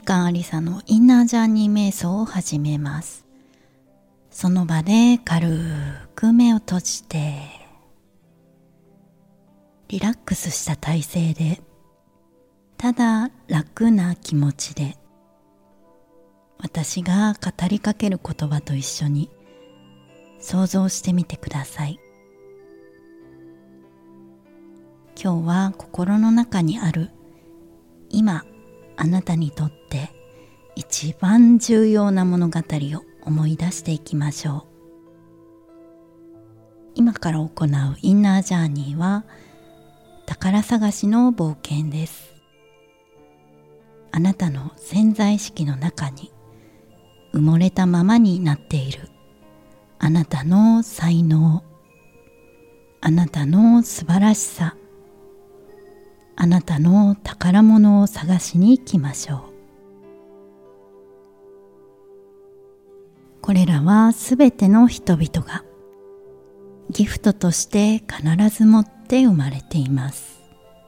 間ありさのインナージャーニー瞑想を始めます。その場で軽く目を閉じて、リラックスした体勢で、ただ楽な気持ちで、私が語りかける言葉と一緒に想像してみてください。今日は心の中にある今あなたにとって一番重要な物語を思い出していきましょう。今から行うインナージャーニーは宝探しの冒険です。あなたの潜在意識の中に埋もれたままになっているあなたの才能、あなたの素晴らしさ、あなたの宝物を探しに行きましょう。これらはすべての人々がギフトとして必ず持って生まれています。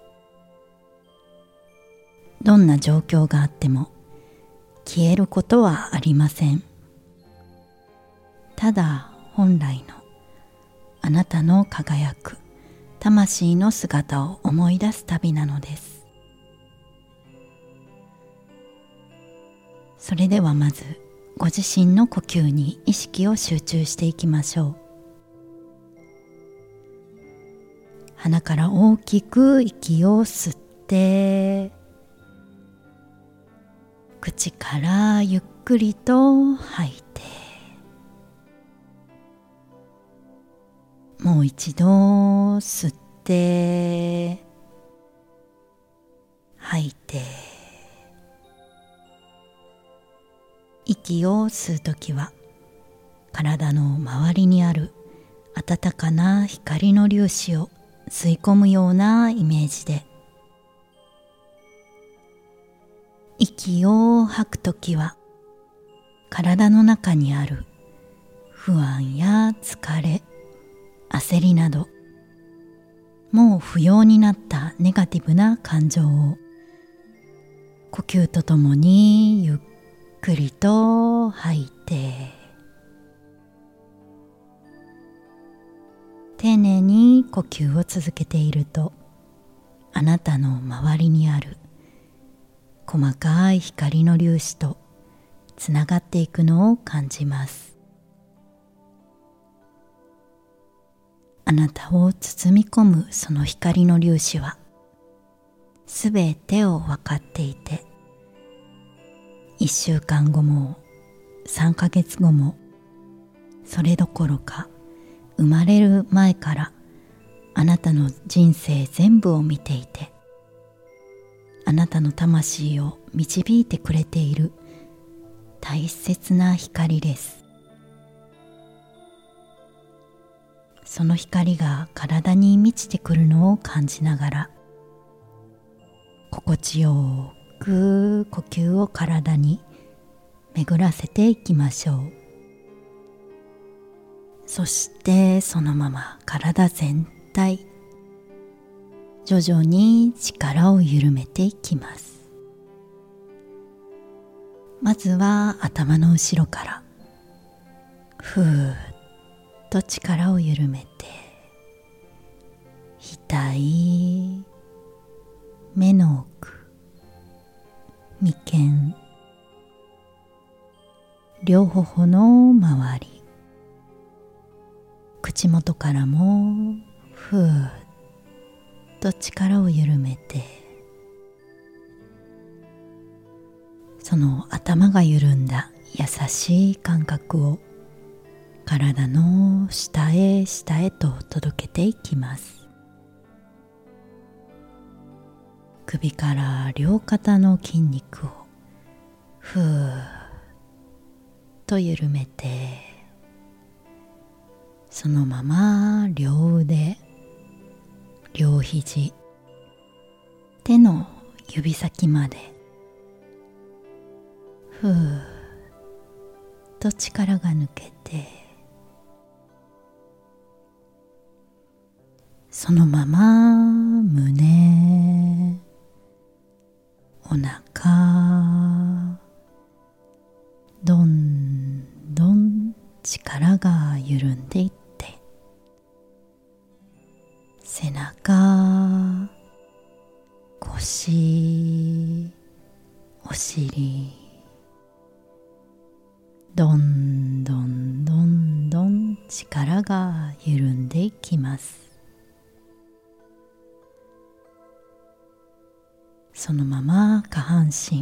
どんな状況があっても消えることはありません。ただ本来のあなたの輝く魂の姿を思い出す旅なのです。それではまずご自身の呼吸に意識を集中していきましょう。鼻から大きく息を吸って、口からゆっくりと吐いて、もう一度吸って吐いて、息を吸うときは体の周りにある温かな光の粒子を吸い込むようなイメージで、息を吐くときは体の中にある不安や疲れ、焦りなどもう不要になったネガティブな感情を呼吸とともにゆっくりと吐いて、丁寧に呼吸を続けていると、あなたの周りにある細かい光の粒子とつながっていくのを感じます。あなたを包み込むその光の粒子はすべてを分かっていて、1週間後も3ヶ月後もそれどころか生まれる前からあなたの人生全部を見ていて、あなたの魂を導いてくれている大切な光です。その光が体に満ちてくるのを感じながら、心地よく呼吸を体に巡らせていきましょう。そしてそのまま体全体、徐々に力を緩めていきます。まずは頭の後ろからふーっと力を緩めて、額、目の奥、眉間、両頬の周り、口元からもふーっと力を緩めて、その頭が緩んだ優しい感覚を体の下へ下へと届けていきます。首から両肩の筋肉をふーっと緩めて、そのまま両腕、両肘、手の指先までふーっと力が抜けて、そのまま胸、お腹、 中、どんどん力が緩んでいって、背中、腰、お尻、どんどんどんどん力が緩んでいきます。そのまま下半身、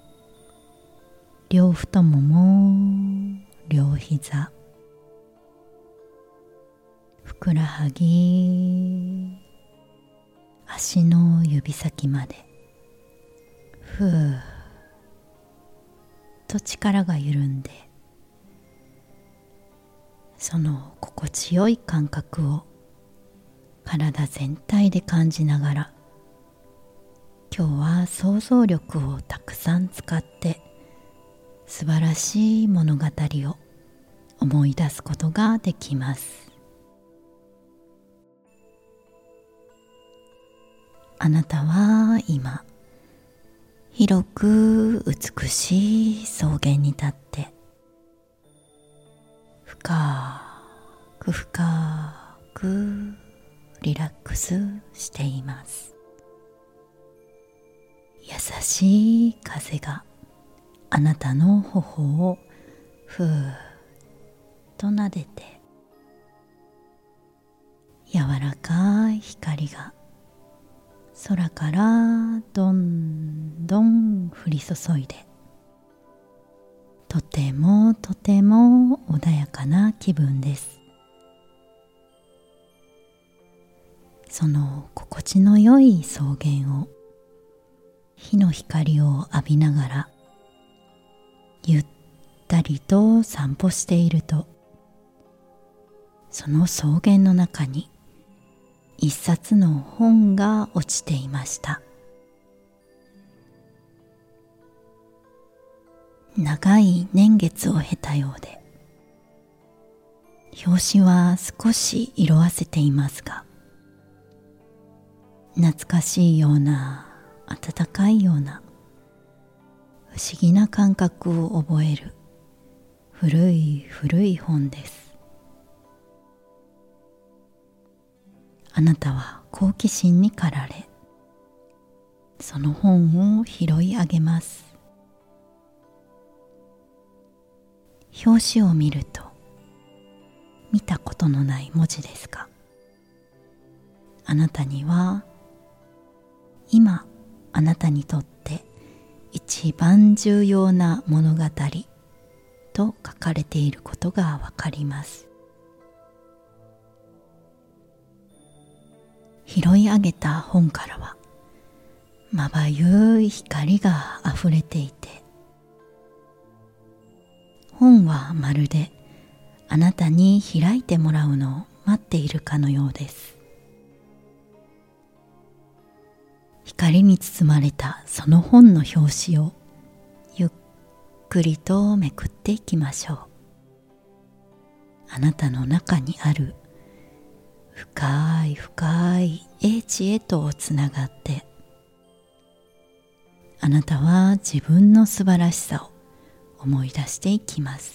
両太もも、両膝、ふくらはぎ、足の指先までふーっと力が緩んで、その心地よい感覚を体全体で感じながら、今日は想像力をたくさん使って素晴らしい物語を思い出すことができます。あなたは今、広く美しい草原に立って、深く深くリラックスしています。優しい風があなたの頬をふーっと撫でて、柔らかい光が空からどんどん降り注いで、とてもとても穏やかな気分です。その心地の良い草原を、日の光を浴びながらゆったりと散歩していると、その草原の中に一冊の本が落ちていました。長い年月を経たようで、表紙は少し色あせていますが、懐かしいような、温かいような、不思議な感覚を覚える古い古い本です。あなたは好奇心に駆られ、その本を拾い上げます。表紙を見ると、見たことのない文字ですが、あなたには今あなたにとって一番重要な物語と書かれていることがわかります。拾い上げた本からはまばゆい光があふれていて、本はまるであなたに開いてもらうのを待っているかのようです。光に包まれたその本の表紙をゆっくりとめくっていきましょう。あなたの中にある深い深い英知へとつながって、あなたは自分の素晴らしさを思い出していきます。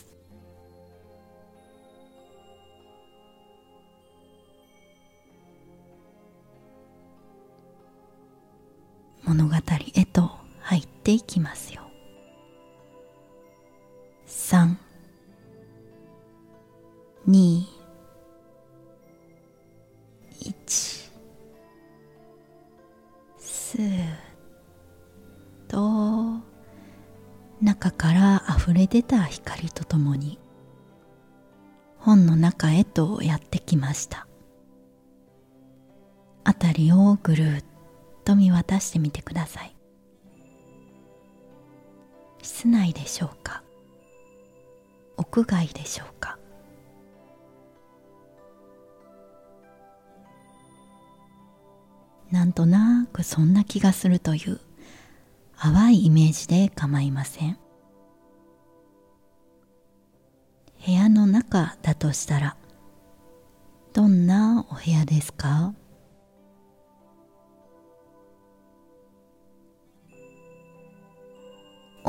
物語へと入っていきますよ。3、2、1、スーッと中からあふれ出た光とともに本の中へとやってきました。あたりをぐるっと見渡してみてください。室内でしょうか、屋外でしょうか。なんとなくそんな気がするという淡いイメージで構いません。部屋の中だとしたら、どんなお部屋ですか？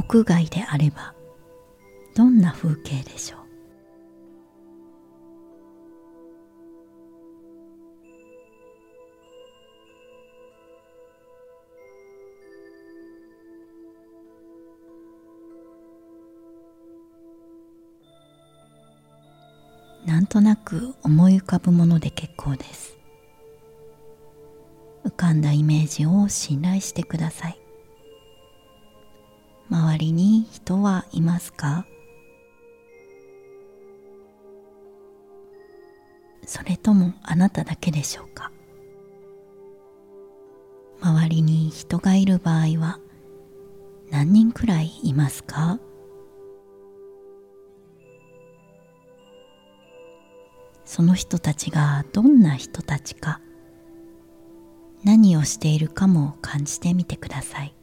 屋外であればどんな風景でしょう。なんとなく思い浮かぶもので結構です。浮かんだイメージを信頼してください。周りに人はいますか？それともあなただけでしょうか？周りに人がいる場合は何人くらいいますか？その人たちがどんな人たちか、何をしているかも感じてみてください。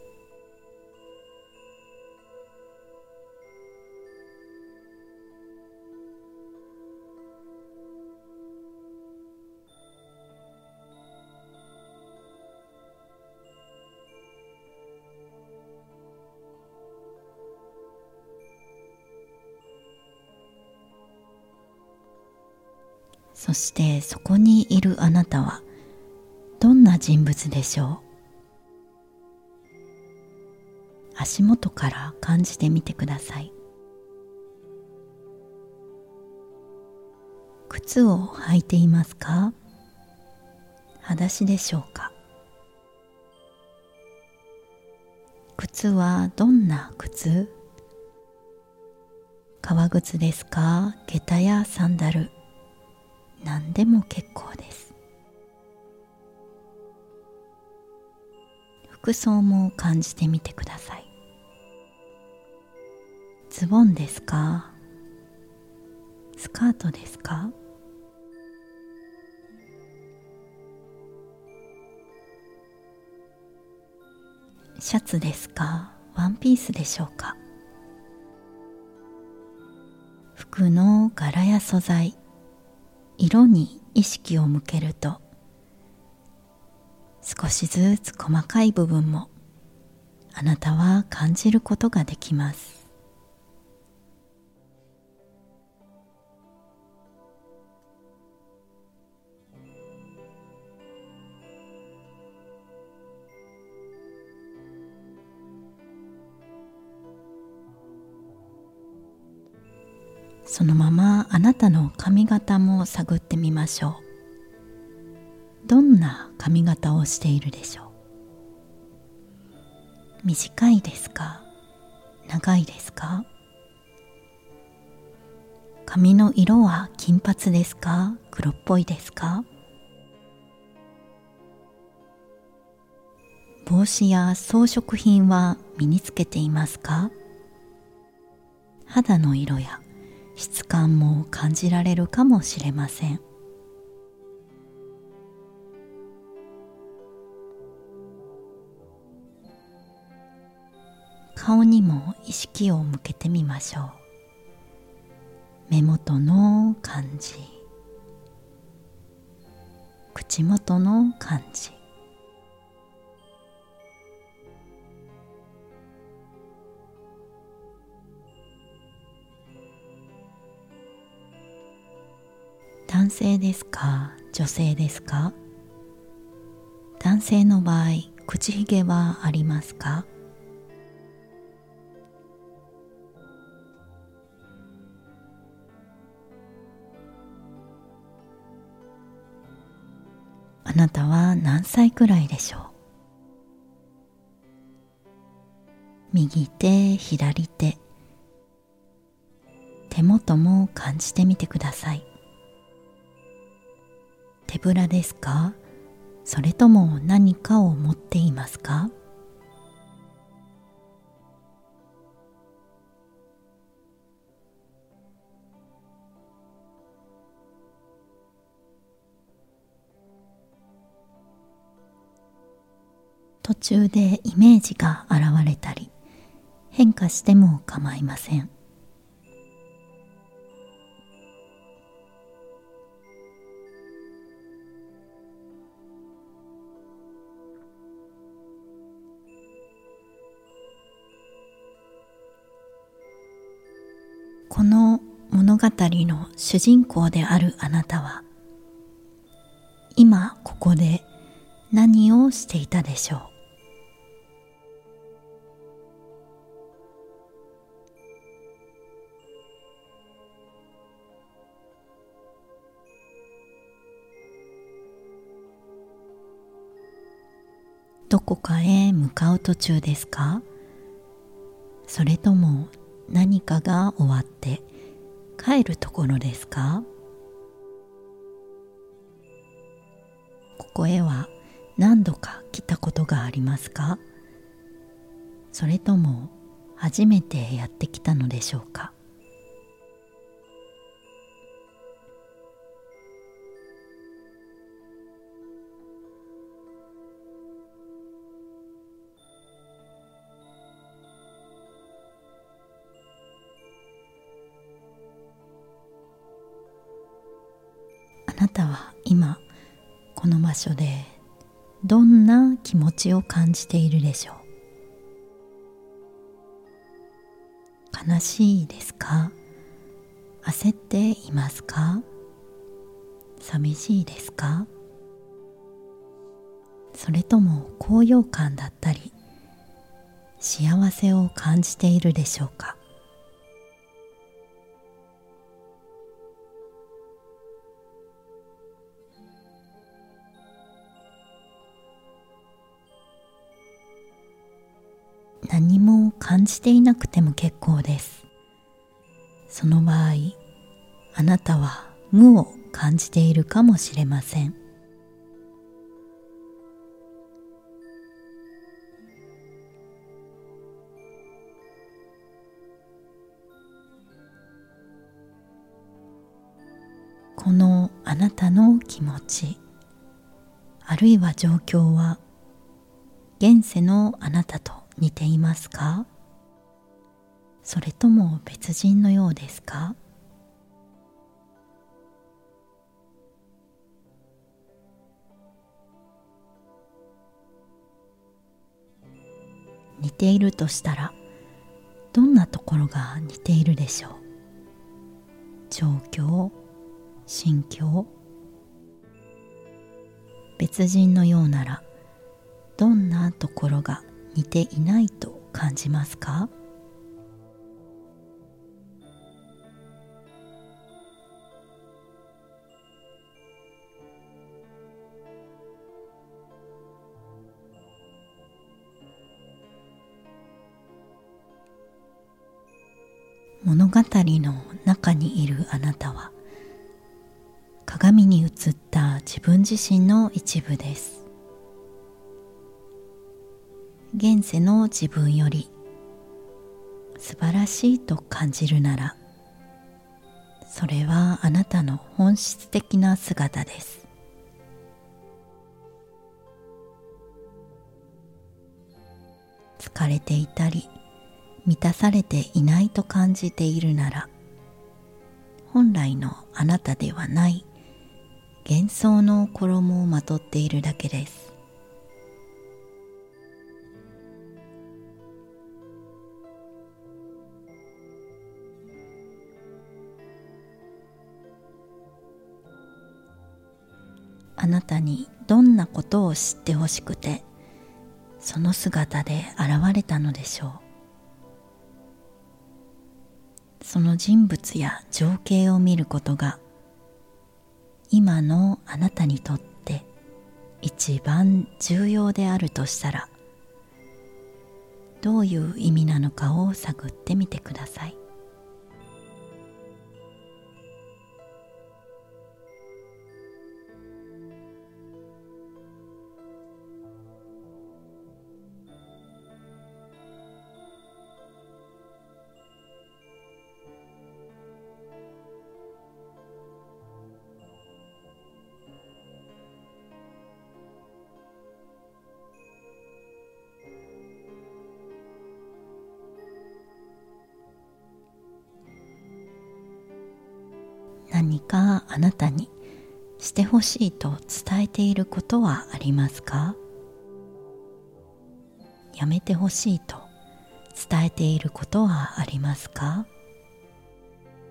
そしてそこにいるあなたはどんな人物でしょう？足元から感じてみてください。靴を履いていますか？裸足でしょうか？靴はどんな靴？革靴ですか？下駄やサンダル、何でも結構です。服装も感じてみてください。ズボンですか？スカートですか？シャツですか？ワンピースでしょうか？服の柄や素材、色に意識を向けると、少しずつ細かい部分もあなたは感じることができます。そのままあなたの髪型も探ってみましょう。どんな髪型をしているでしょう？短いですか？長いですか？髪の色は金髪ですか？黒っぽいですか？帽子や装飾品は身につけていますか？肌の色や質感も感じられるかもしれません。顔にも意識を向けてみましょう。目元の感じ、口元の感じ、男性ですか？女性ですか？男性の場合、口ひげはありますか？あなたは何歳くらいでしょう？右手、左手、手元も感じてみてください。手ぶらですか？それとも何かを持っていますか？途中でイメージが現れたり変化しても構いません。 この物語の主人公であるあなたは、今ここで何をしていたでしょう。どこかへ向かう途中ですか？それとも何かが終わって帰るところですか？ここへは何度か来たことがありますか？それとも初めてやってきたのでしょうか？あなたは今この場所でどんな気持ちを感じているでしょう？悲しいですか？焦っていますか？寂しいですか？それとも高揚感だったり幸せを感じているでしょうか？何も感じていなくても結構です。その場合、あなたは無を感じているかもしれません。このあなたの気持ち、あるいは状況は、現世のあなたと似ていますか？それとも別人のようですか？似ているとしたら、どんなところが似ているでしょう？状況、心境。別人のようなら、どんなところが似ていないと感じますか？物語の中にいるあなたは、鏡に映った自分自身の一部です。現世の自分より素晴らしいと感じるなら、それはあなたの本質的な姿です。疲れていたり、満たされていないと感じているなら、本来のあなたではない幻想の衣をまとっているだけです。あなたにどんなことを知ってほしくて、その姿で現れたのでしょう。その人物や情景を見ることが、今のあなたにとって一番重要であるとしたら、どういう意味なのかを探ってみてください。何かあなたにしてほしいと伝えていることはありますか？やめてほしいと伝えていることはありますか？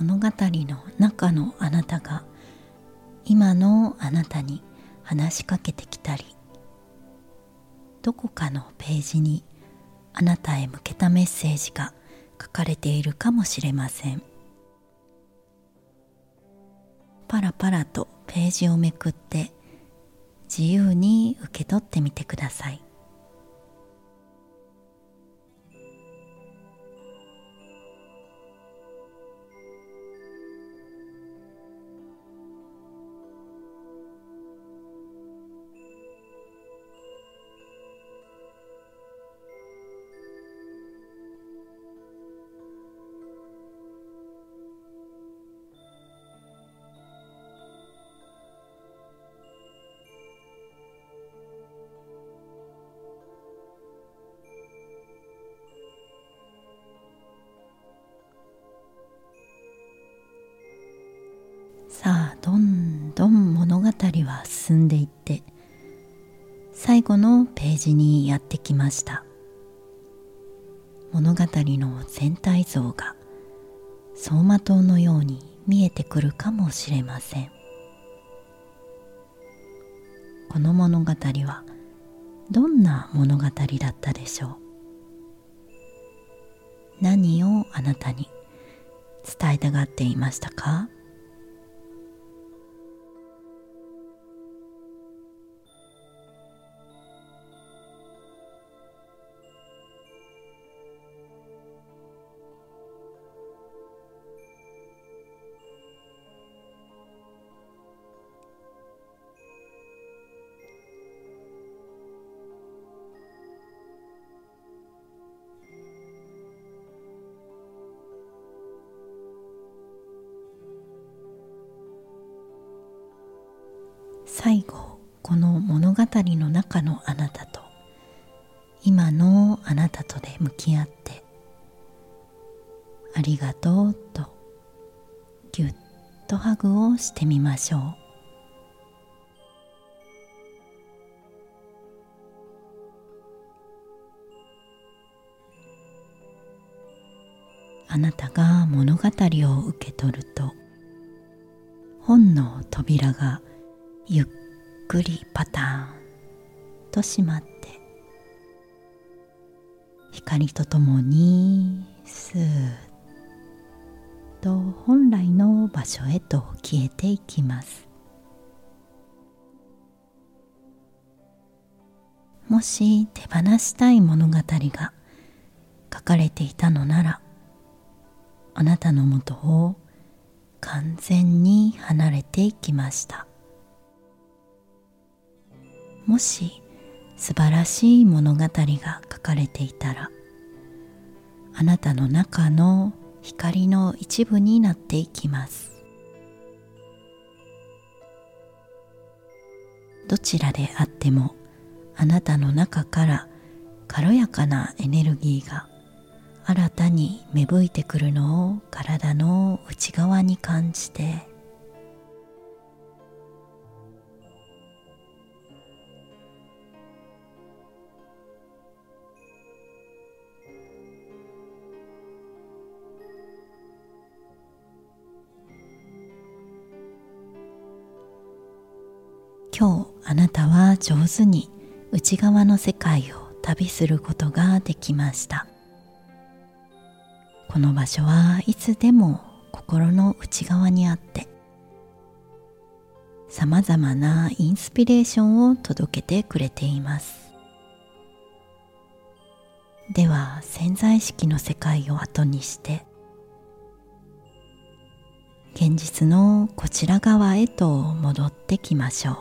物語の中のあなたが今のあなたに話しかけてきたり、どこかのページにあなたへ向けたメッセージが書かれているかもしれません。パラパラとページをめくって自由に受け取ってみてください。さあ、どんどん物語は進んでいって、最後のページにやってきました。物語の全体像が走馬灯のように見えてくるかもしれません。この物語はどんな物語だったでしょう。何をあなたに伝えたがっていましたか？最後、この物語の中のあなたと今のあなたとで向き合って、ありがとうとぎゅっとハグをしてみましょう。あなたが物語を受け取ると、本の扉がゆっくりパターンと閉まって、光とともにスーッと本来の場所へと消えていきます。もし手放したい物語が書かれていたのなら、あなたのもとを完全に離れていきました。もし素晴らしい物語が書かれていたら、あなたの中の光の一部になっていきます。どちらであっても、あなたの中から軽やかなエネルギーが新たに芽吹いてくるのを体の内側に感じて、今日あなたは上手に内側の世界を旅することができました。この場所はいつでも心の内側にあって、さまざまなインスピレーションを届けてくれています。では、潜在意識の世界を後にして、現実のこちら側へと戻ってきましょう。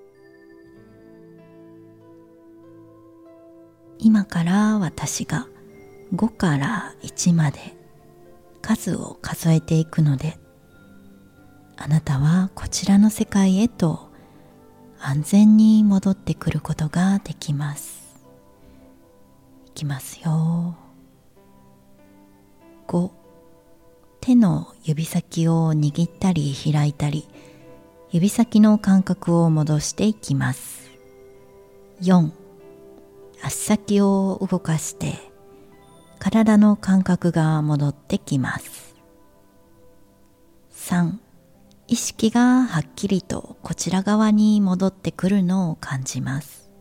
今から私が5から1まで数を数えていくので、あなたはこちらの世界へと安全に戻ってくることができます。いきますよ。5、手の指先を握ったり開いたり、指先の感覚を戻していきます。4、足先を動かして体の感覚が戻ってきます。 3、意識がはっきりとこちら側に戻ってくるのを感じます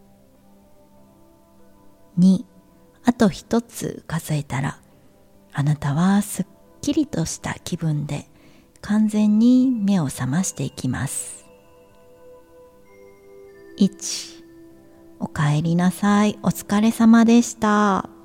。2、あと一つ数えたら、あなたはすっきりとした気分で完全に目を覚ましていきます。1、おかえりなさい。お疲れ様でした。